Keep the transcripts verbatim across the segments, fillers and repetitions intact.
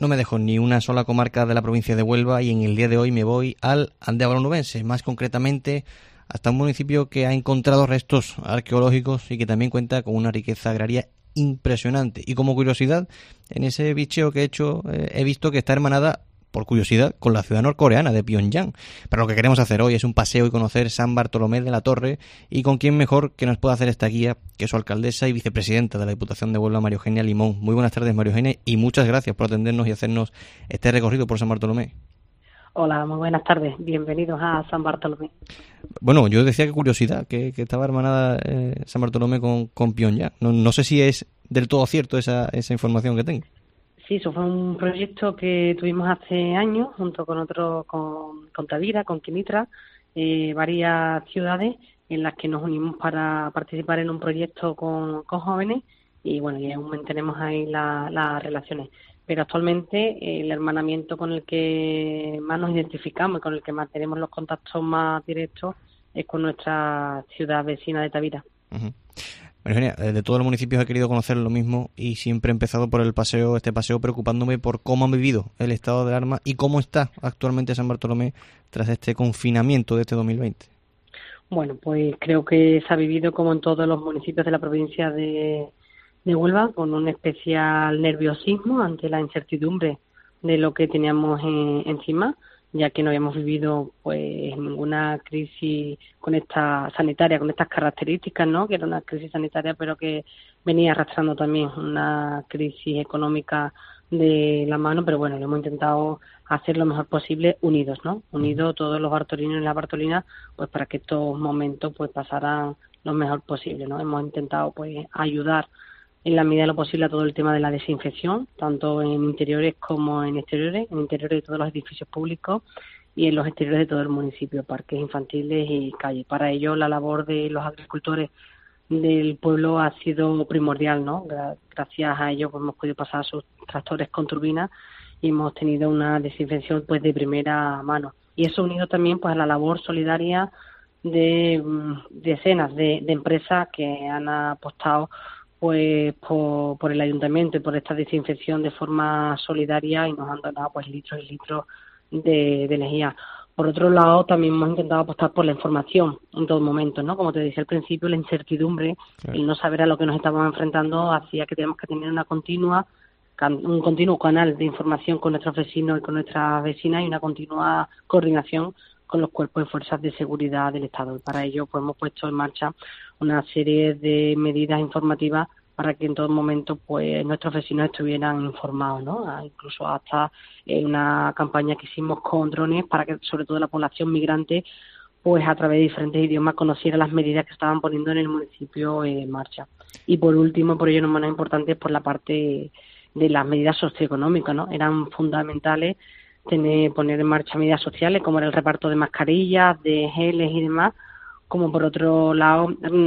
No me dejo ni una sola comarca de la provincia de Huelva y en el día de hoy me voy al Andévalo Onubense, más concretamente hasta un municipio que ha encontrado restos arqueológicos y que también cuenta con una riqueza agraria impresionante. Y como curiosidad, en ese bicheo que he hecho eh, he visto que está hermanada, por curiosidad, con la ciudad norcoreana de Pyongyang. Pero lo que queremos hacer hoy es un paseo y conocer San Bartolomé de la Torre, y con quién mejor que nos pueda hacer esta guía que su alcaldesa y vicepresidenta de la Diputación de Huelva, María Eugenia Limón. Muy buenas tardes, María Eugenia, y muchas gracias por atendernos y hacernos este recorrido por San Bartolomé. Hola, muy buenas tardes. Bienvenidos a San Bartolomé. Bueno, yo decía que curiosidad, que, que estaba hermanada eh, San Bartolomé con, con Pyongyang. No, no sé si es del todo cierto esa, esa información que tengo. Sí, eso fue un proyecto que tuvimos hace años junto con otro, con, con Tavira, con Quimitra, eh, varias ciudades en las que nos unimos para participar en un proyecto con, con jóvenes y bueno, y aún mantenemos ahí la, las relaciones. Pero actualmente eh, el hermanamiento con el que más nos identificamos y con el que mantenemos los contactos más directos es con nuestra ciudad vecina de Tavira. Uh-huh. María Eugenia, de todos los municipios he querido conocer lo mismo y siempre he empezado por el paseo, este paseo preocupándome por cómo han vivido el estado de alarma y cómo está actualmente San Bartolomé tras este confinamiento de este dos mil veinte. Bueno, pues creo que se ha vivido como en todos los municipios de la provincia de, de Huelva, con un especial nerviosismo ante la incertidumbre de lo que teníamos en, encima, ya que no habíamos vivido pues ninguna crisis con esta sanitaria, con estas características, ¿no? Que era una crisis sanitaria, pero que venía arrastrando también una crisis económica de la mano, pero bueno, lo hemos intentado hacer lo mejor posible unidos, ¿no? Unidos todos los bartolinos y las bartolinas, pues para que estos momentos pues pasaran lo mejor posible, ¿no? Hemos intentado pues ayudar en la medida de lo posible a todo el tema de la desinfección, tanto en interiores como en exteriores, en interiores de todos los edificios públicos y en los exteriores de todo el municipio, parques infantiles y calles. Para ello, la labor de los agricultores del pueblo ha sido primordial, ¿no? Gracias a ello pues, hemos podido pasar sus tractores con turbinas y hemos tenido una desinfección pues de primera mano. Y eso unido también pues a la labor solidaria de decenas de, de empresas que han apostado pues por, por el ayuntamiento y por esta desinfección de forma solidaria y nos han donado pues litros y litros de, de lejía. Por otro lado, también hemos intentado apostar por la información en todo momento, ¿no? Como te decía al principio, la incertidumbre, claro. El no saber a lo que nos estamos enfrentando hacía que tenemos que tener una continua, un continuo canal de información con nuestros vecinos y con nuestras vecinas y una continua coordinación con los cuerpos y fuerzas de seguridad del Estado. Y para ello pues hemos puesto en marcha una serie de medidas informativas para que en todo momento pues nuestros vecinos estuvieran informados, ¿no? Incluso hasta eh, una campaña que hicimos con drones para que sobre todo la población migrante pues a través de diferentes idiomas conociera las medidas que estaban poniendo en el municipio en marcha. Y por último, por ello no menos importante, por la parte de las medidas socioeconómicas, ¿no? Eran fundamentales tener, poner en marcha medidas sociales como era el reparto de mascarillas, de geles y demás, como por otro lado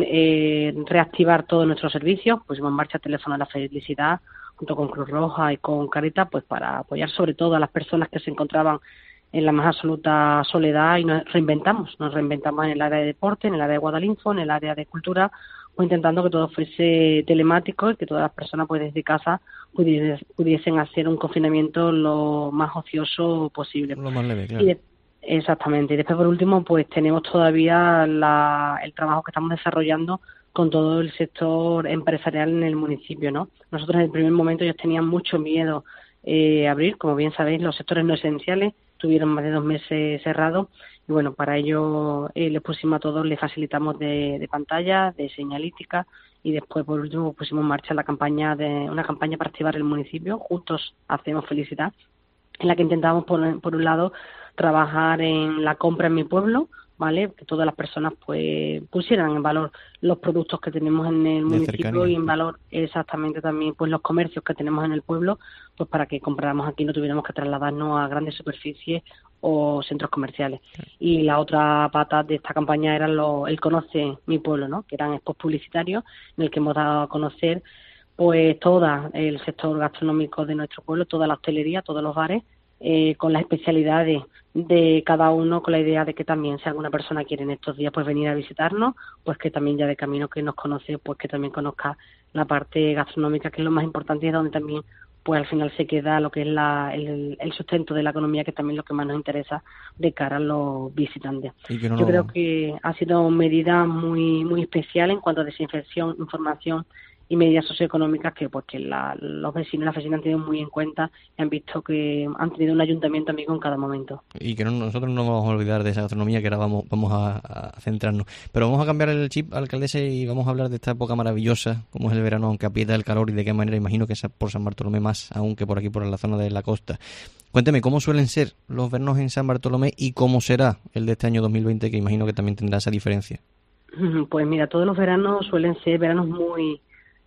eh, reactivar todos nuestros servicios, pusimos en marcha teléfono de la felicidad junto con Cruz Roja y con Caritas, pues para apoyar sobre todo a las personas que se encontraban en la más absoluta soledad y nos reinventamos, nos reinventamos en el área de deporte, en el área de Guadalinfo, en el área de cultura, pues intentando que todo fuese telemático y que todas las personas pues desde casa pudiesen, pudiesen hacer un confinamiento lo más ocioso posible. Lo más leve, claro. Y de, exactamente. Y después, por último, pues tenemos todavía la, el trabajo que estamos desarrollando con todo el sector empresarial en el municipio, ¿no? Nosotros en el primer momento ellos tenían mucho miedo eh, a abrir, como bien sabéis, los sectores no esenciales tuvieron más de dos meses cerrados y bueno, para ello eh, les pusimos a todos, les facilitamos de, de pantalla, de señalística y después por último pusimos en marcha la campaña de una campaña para activar el municipio, Juntos Hacemos Felicidad, en la que intentamos por, por un lado trabajar en la compra en mi pueblo, ¿vale? Que todas las personas pues pusieran en valor los productos que tenemos en el municipio y en valor exactamente también pues los comercios que tenemos en el pueblo, pues para que compráramos aquí, no tuviéramos que trasladarnos a grandes superficies o centros comerciales. Y la otra pata de esta campaña era lo, el Conoce mi pueblo, ¿no? Que eran spots publicitarios en el que hemos dado a conocer pues todo el sector gastronómico de nuestro pueblo, toda la hostelería, todos los bares, Eh, con las especialidades de cada uno, con la idea de que también si alguna persona quiere en estos días pues venir a visitarnos, pues que también ya de camino que nos conoce, pues que también conozca la parte gastronómica, que es lo más importante y es donde también pues al final se queda lo que es la, el, el sustento de la economía, que es también lo que más nos interesa de cara a los visitantes. Y que no Yo lo... creo que ha sido medida muy muy especial en cuanto a desinfección, información y medidas socioeconómicas que pues que la, los vecinos y las vecinas han tenido muy en cuenta y han visto que han tenido un ayuntamiento amigo en cada momento. Y que no, nosotros no vamos a olvidar de esa gastronomía, que ahora vamos vamos a, a centrarnos. Pero vamos a cambiar el chip, alcaldesa, y vamos a hablar de esta época maravillosa, como es el verano, aunque aprieta el calor, y de qué manera, imagino que es por San Bartolomé más, aún que por aquí, por la zona de la costa. Cuénteme, ¿cómo suelen ser los veranos en San Bartolomé y cómo será el de este año dos mil veinte, que imagino que también tendrá esa diferencia? Pues mira, todos los veranos suelen ser veranos muy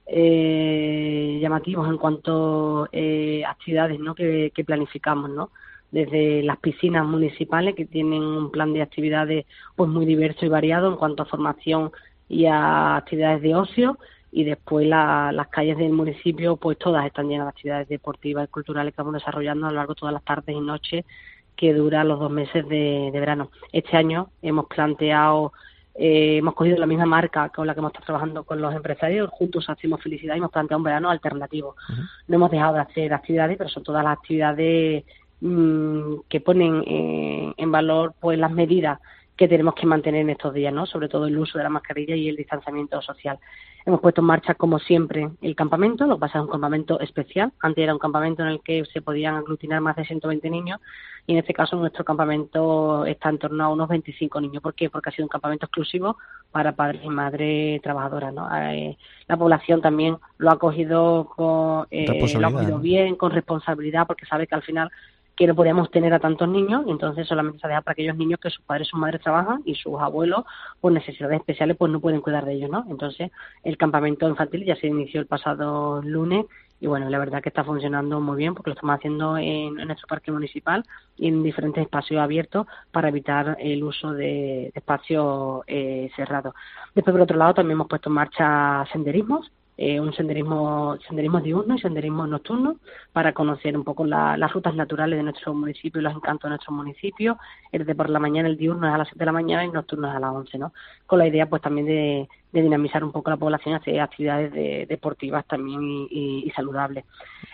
eh, llamativos en cuanto a eh, actividades, ¿no?, que, que planificamos, ¿no? Desde las piscinas municipales, que tienen un plan de actividades pues muy diverso y variado en cuanto a formación y a actividades de ocio, y después la, las calles del municipio pues todas están llenas de actividades deportivas y culturales que vamos desarrollando a lo largo de todas las tardes y noches que duran los dos meses de, de verano. Este año hemos planteado Eh, hemos cogido la misma marca con la que hemos estado trabajando con los empresarios, juntos hacemos felicidad, y hemos planteado un verano alternativo. Uh-huh. No hemos dejado de hacer actividades, pero son todas las actividades mmm, que ponen eh, en valor pues las medidas que tenemos que mantener en estos días, ¿no? Sobre todo el uso de la mascarilla y el distanciamiento social. Hemos puesto en marcha, como siempre, el campamento. Lo que pasa es un campamento especial. Antes era un campamento en el que se podían aglutinar más de ciento veinte niños, y en este caso nuestro campamento está en torno a unos veinticinco niños. ¿Por qué? Porque ha sido un campamento exclusivo para padres y madres trabajadoras, ¿no? Eh, la población también lo ha cogido con, eh, lo ha cogido bien, con responsabilidad, porque sabe que al final que no podíamos tener a tantos niños, y entonces solamente se deja para aquellos niños que sus padres y sus madres trabajan y sus abuelos, por necesidades especiales, pues no pueden cuidar de ellos, ¿no? Entonces el campamento infantil ya se inició el pasado lunes, y bueno, la verdad que está funcionando muy bien, porque lo estamos haciendo en, en nuestro parque municipal y en diferentes espacios abiertos para evitar el uso de, de espacios eh, cerrados. Después, por otro lado, también hemos puesto en marcha senderismos, Eh, un senderismo senderismo diurno y senderismo nocturno, para conocer un poco la, las rutas naturales de nuestro municipio y los encantos de nuestro municipio. El de por la mañana, el diurno es a las siete de la mañana y el nocturno es a las once, ¿no? Con la idea pues también de, de dinamizar un poco la población hacia actividades de, deportivas también y, y, y saludables.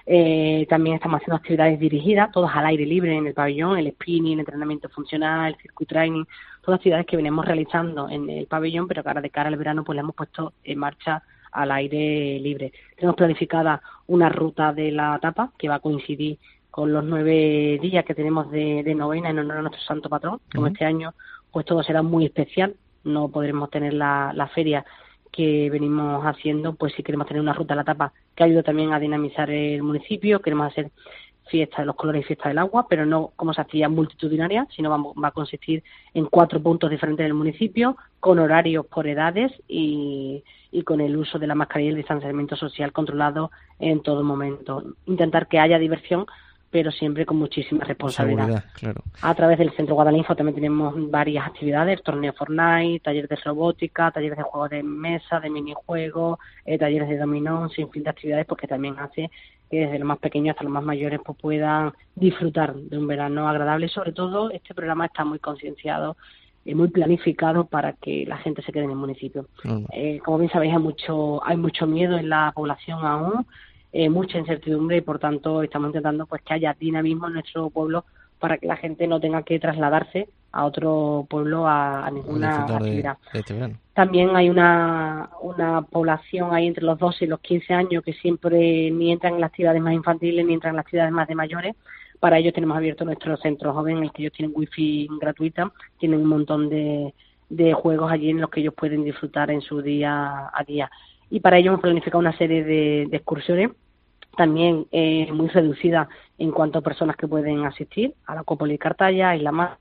Eh, también estamos haciendo actividades dirigidas, todas al aire libre en el pabellón, el spinning, el entrenamiento funcional, el circuit training, todas actividades que venimos realizando en el pabellón, pero que ahora de cara al verano pues le hemos puesto en marcha al aire libre. Tenemos planificada una ruta de la tapa que va a coincidir con los nueve días que tenemos de, de novena en honor a nuestro santo patrón. Como uh-huh. Este año pues todo será muy especial, no podremos tener la, la feria que venimos haciendo, pues sí queremos tener una ruta de la tapa que ayude también a dinamizar el municipio. Queremos hacer fiesta de los colores y fiesta del agua, pero no como se hacía multitudinaria, sino vamos, va a consistir en cuatro puntos diferentes del municipio, con horarios por edades y, y con el uso de la mascarilla y el distanciamiento social controlado en todo momento. Intentar que haya diversión, pero siempre con muchísima responsabilidad. Seguridad, claro. A través del Centro Guadalinfo también tenemos varias actividades: torneo Fortnite, talleres de robótica, talleres de juegos de mesa, de minijuegos, eh, talleres de dominó, un sinfín de actividades, porque también hace que desde los más pequeños hasta los más mayores pues puedan disfrutar de un verano agradable. Sobre todo este programa está muy concienciado y muy planificado para que la gente se quede en el municipio. Uh-huh. Eh, como bien sabéis, hay mucho, hay mucho miedo en la población aún, eh, mucha incertidumbre, y por tanto estamos intentando pues que haya dinamismo en nuestro pueblo para que la gente no tenga que trasladarse a otro pueblo a, a ninguna actividad. De, de este verano. También hay una, una población ahí entre los doce y los quince años que siempre ni entran en las actividades más infantiles ni entran en las actividades más de mayores. Para ellos tenemos abierto nuestro centro joven, en el que ellos tienen wifi gratuita, tienen un montón de, de juegos allí en los que ellos pueden disfrutar en su día a día. Y para ello hemos planificado una serie de, de excursiones, también eh, muy reducidas en cuanto a personas que pueden asistir, a la Cópola y Cartaya, Isla Mar,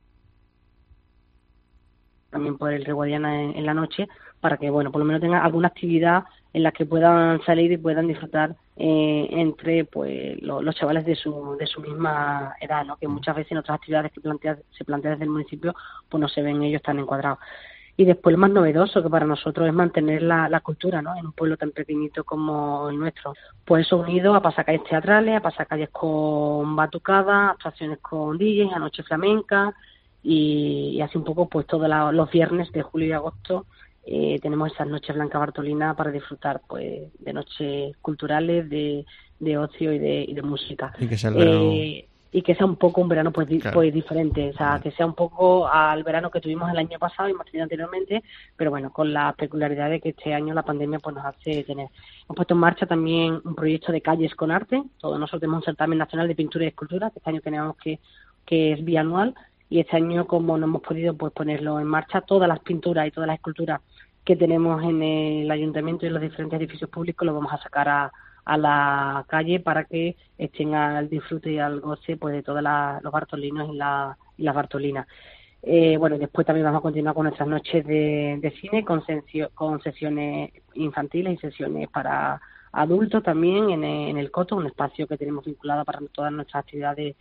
también por el Río Guadiana en, en la noche, para que, bueno, por lo menos tengan alguna actividad en la que puedan salir y puedan disfrutar eh, entre pues lo, los chavales de su de su misma edad, ¿no? Que muchas veces en otras actividades que plantea, se plantean desde el municipio pues no se ven ellos tan encuadrados. Y después lo más novedoso, que para nosotros es mantener la, la cultura, ¿no? En un pueblo tan pequeñito como el nuestro. Pues eso unido a pasacalles teatrales, a pasacalles con batucadas, actuaciones con D Js, a noche flamenca, y, y así un poco pues todos la, los viernes de julio y agosto eh, tenemos esas noches Blanca Bartolina para disfrutar pues de noches culturales, de, de ocio y de, y de música. Y que sea el verano... Eh, y que sea un poco un verano pues, di, claro. pues diferente, o sea, uh-huh. que sea un poco al verano que tuvimos el año pasado y hemos tenido anteriormente, pero bueno, con la peculiaridad de que este año la pandemia pues nos hace tener. Hemos puesto en marcha también un proyecto de calles con arte. Todos nosotros tenemos un certamen nacional de pintura y escultura, que este año tenemos que, que es bianual, y este año, como no hemos podido pues ponerlo en marcha, todas las pinturas y todas las esculturas que tenemos en el ayuntamiento y en los diferentes edificios públicos lo vamos a sacar a a la calle para que estén al disfrute y al goce pues de todos la, los bartolinos y, la, y las bartolinas. Eh, bueno, después también vamos a continuar con nuestras noches de, de cine, con, sensio, con sesiones infantiles y sesiones para adultos también en, en el Coto, un espacio que tenemos vinculado para todas nuestras actividades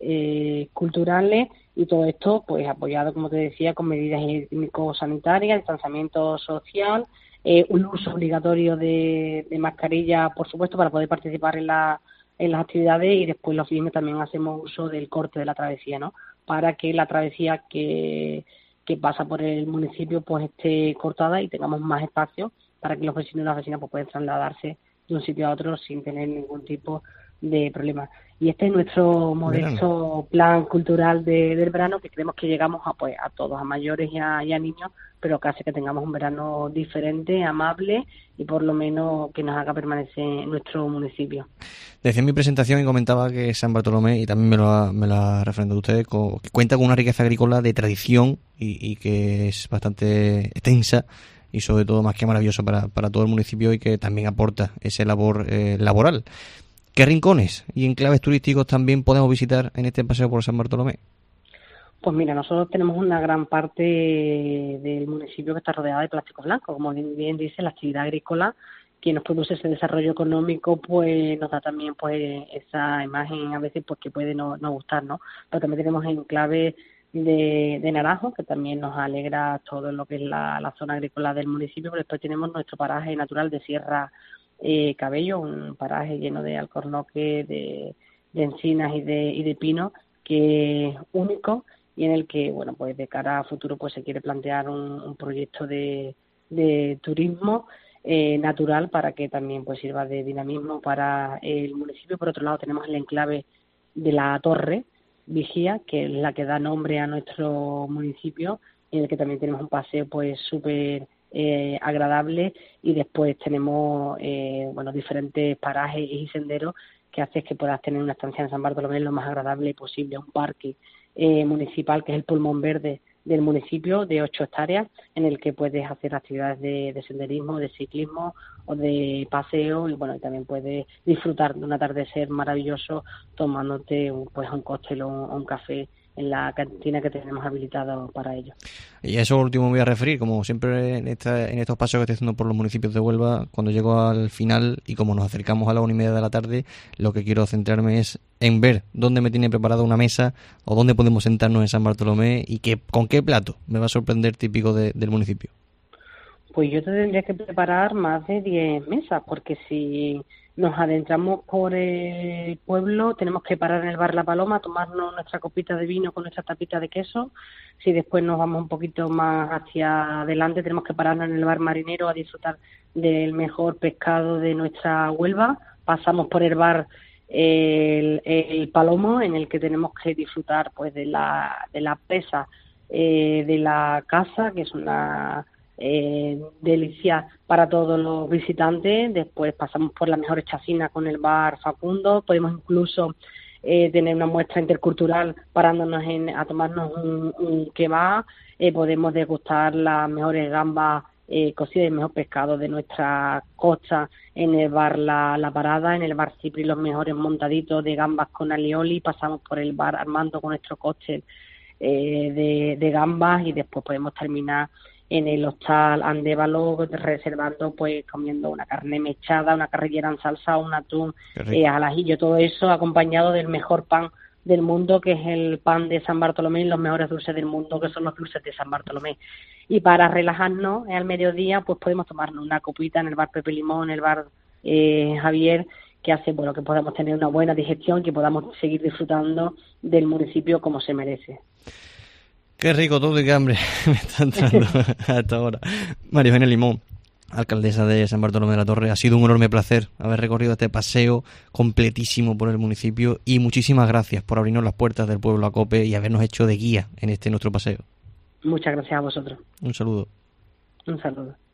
eh, culturales, y todo esto pues apoyado, como te decía, con medidas higiénico-sanitarias, distanciamiento social, Eh, un uso obligatorio de, de mascarilla, por supuesto, para poder participar en, la, en las actividades, y después los viernes también hacemos uso del corte de la travesía, ¿no? Para que la travesía que, que pasa por el municipio pues esté cortada y tengamos más espacio para que los vecinos y las vecinas pues puedan trasladarse de un sitio a otro sin tener ningún tipo de problema. Y este es nuestro modesto verano. Plan cultural de, del verano, que creemos que llegamos a pues a todos, a mayores y a, y a niños, pero que hace que tengamos un verano diferente, amable, y por lo menos que nos haga permanecer en nuestro municipio. Decía en mi presentación y comentaba que San Bartolomé, y también me lo ha, me lo ha refrendado usted, que cuenta con una riqueza agrícola de tradición y, y que es bastante extensa, y sobre todo más que maravilloso para, para todo el municipio, y que también aporta ese labor eh, laboral. ¿Qué rincones y enclaves turísticos también podemos visitar en este paseo por San Bartolomé? Pues mira, nosotros tenemos una gran parte del municipio que está rodeada de plástico blanco. Como bien dice, la actividad agrícola, que nos produce ese desarrollo económico, pues nos da también pues esa imagen a veces pues que puede no, no gustar, ¿no? Pero también tenemos enclaves de, de naranjos, que también nos alegra todo lo que es la, la zona agrícola del municipio, pero después tenemos nuestro paraje natural de Sierra Eh, Cabello, un paraje lleno de alcornoque, de, de encinas y de, y de pino, que es único, y en el que, bueno, pues de cara a futuro pues se quiere plantear un, un proyecto de, de turismo eh, natural para que también pues sirva de dinamismo para el municipio. Por otro lado tenemos el enclave de la Torre Vigía, que es la que da nombre a nuestro municipio, en el que también tenemos un paseo pues súper Eh, agradable, y después tenemos eh, bueno diferentes parajes y senderos que haces que puedas tener una estancia en San Bartolomé lo más agradable posible. Un parque eh, municipal que es el pulmón verde del municipio, de ocho hectáreas, en el que puedes hacer actividades de, de senderismo, de ciclismo o de paseo, y bueno, y también puedes disfrutar de un atardecer maravilloso tomándote un, pues un cóctel o un, un café en la cantina que tenemos habilitado para ello. Y a eso último me voy a referir, como siempre en, esta, en estos pasos que estoy haciendo por los municipios de Huelva, cuando llego al final y como nos acercamos a la una y media de la tarde, lo que quiero centrarme es en ver dónde me tiene preparada una mesa o dónde podemos sentarnos en San Bartolomé, y que, con qué plato me va a sorprender típico de, del municipio. Pues yo te tendría que preparar más de diez mesas, porque si nos adentramos por el pueblo tenemos que parar en el bar La Paloma, tomarnos nuestra copita de vino con nuestra tapita de queso. Si después nos vamos un poquito más hacia adelante tenemos que pararnos en el bar Marinero a disfrutar del mejor pescado de nuestra Huelva. Pasamos por el bar el, el Palomo, en el que tenemos que disfrutar pues de la de la presa eh, de la casa, que es una Eh, delicia para todos los visitantes. Después pasamos por las mejores chacinas con el bar Facundo. Podemos incluso eh, tener una muestra intercultural parándonos en, a tomarnos un, un kebab. Eh, podemos degustar las mejores gambas eh, cocidas y el mejor pescado de nuestra costa en el bar La, la Parada, en el bar Cipri los mejores montaditos de gambas con alioli. Pasamos por el bar Armando con nuestro cóctel eh, de, de gambas, y después podemos terminar en el hostal Andévalo reservando pues comiendo una carne mechada, una carrillera en salsa, un atún eh, al ajillo, todo eso acompañado del mejor pan del mundo, que es el pan de San Bartolomé, y los mejores dulces del mundo, que son los dulces de San Bartolomé. Y para relajarnos eh, al mediodía pues podemos tomarnos una copita en el bar Pepe Limón, en el bar eh, Javier, que hace bueno que podamos tener una buena digestión, que podamos seguir disfrutando del municipio como se merece. Qué rico todo y qué hambre me está entrando a esta hora. María Eugenia Limón, alcaldesa de San Bartolomé de la Torre, ha sido un enorme placer haber recorrido este paseo completísimo por el municipio y muchísimas gracias por abrirnos las puertas del pueblo a COPE y habernos hecho de guía en este nuestro paseo. Muchas gracias a vosotros. Un saludo. Un saludo.